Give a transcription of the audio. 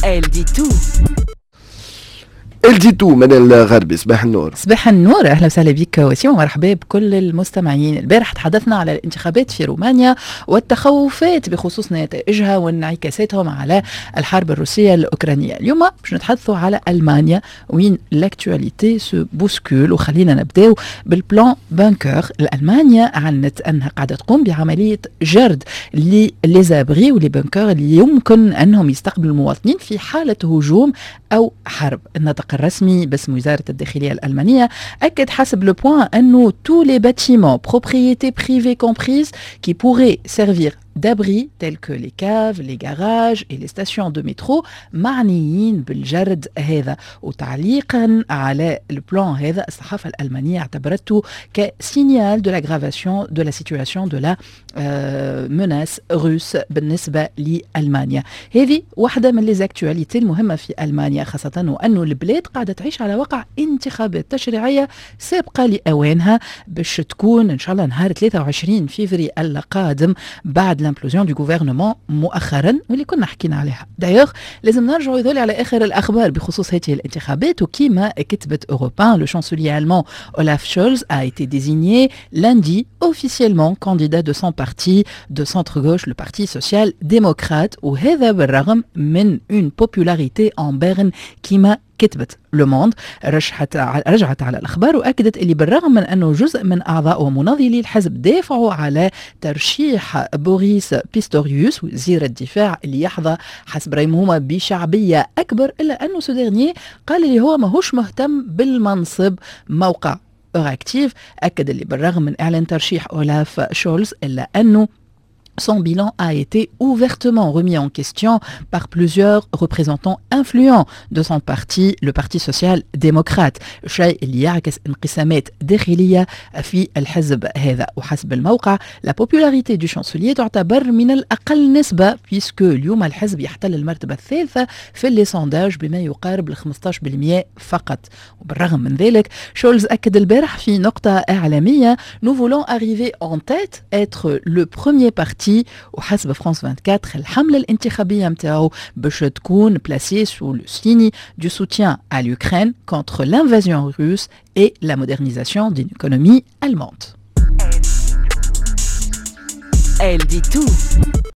Elle dit tout. الجيتو من الغربي. صباح النور. صباح النور، اهلا وسهلا بك وسيم ومرحبا بكل المستمعين. البارح تحدثنا على الانتخابات في رومانيا والتخوفات بخصوص نتائجها وانعكاساتهم على الحرب الروسيه الاوكرانيه. اليوم باش نتحدثوا على المانيا وين لاكتواليتي سو بوسكول، وخلينا نبداو بالبلان بانكر. المانيا اعلنت انها قاعده تقوم بعمليه جرد ليزابري ولي بانكر اللي يمكن انهم يستقبلوا المواطنين في حاله هجوم او حرب. النطق الرسمي باسم وزارة الداخلية الألمانية أكد حسب لو بوان أنه tous les bâtiments propriétés privées comprises qui pourraient servir d'abri tels que les caves, les garages et les stations de métro معنيين بالجرد هذا. وتعليقا على البلان هذا الصحافة الألمانية اعتبرته كسينيال de l'aggravation de la situation de la menace russe بالنسبة لألمانيا. هذه واحدة من ليزاكتواليتي المهمة في ألمانيا، خاصة وأنه البلاد قاعدة تعيش على وقع انتخابات تشريعية سابقة لأوانها باش تكون إن شاء الله نهار 23 فيفري القادم بعد l'implosión du gouvernement مؤخرا واللي كنا حكينا عليها. دايوغ لازم نرجعوا يذولي على آخر الأخبار بخصوص هذه الانتخابات. وكيما كتبت أوروبان، le chancelier allemand Olaf Scholz a été désigné lundi officiellement candidat de son parti de centre-gauche, le Parti social-démocrate، وهذا بالرغم من une popularité en berne كيما كتبت لو موند. رجعت على الأخبار وأكدت اللي بالرغم من أنه جزء من أعضاء ومناضلي الحزب دافعوا على ترشيح بوريس بيستوريوس وزير الدفاع اللي يحظى حسب رأيهم بشعبية أكبر، إلا أنه سوديرني قال اللي هو ماهوش مهتم بالمنصب. موقع أوراكتيف أكد اللي بالرغم من إعلان ترشيح أولاف شولز إلا أنه son bilan a été ouvertement remis en question par plusieurs représentants influents de son parti, le Parti social-démocrate. الشيء اللي يعكس انقسامات داخلية في الحزب هذا. وحسب الموقع la popularité du chancelier تعتبر من الأقل نسبة puisque اليوم الحزب يحتل المرتبة الثالثة في اللي سونداج بما يقارب ل 15% فقط. وبالرغم من ذلك شولز أكد البارح في نقطة إعلامية nous voulons arriver en tête, être le premier parti. وحسب فرانس 24 الحملة الانتخابية متاعو باش تكون placée sous le signe du soutien à l'Ukraine contre l'invasion russe et la modernisation d'une économie allemande. Elle dit tout.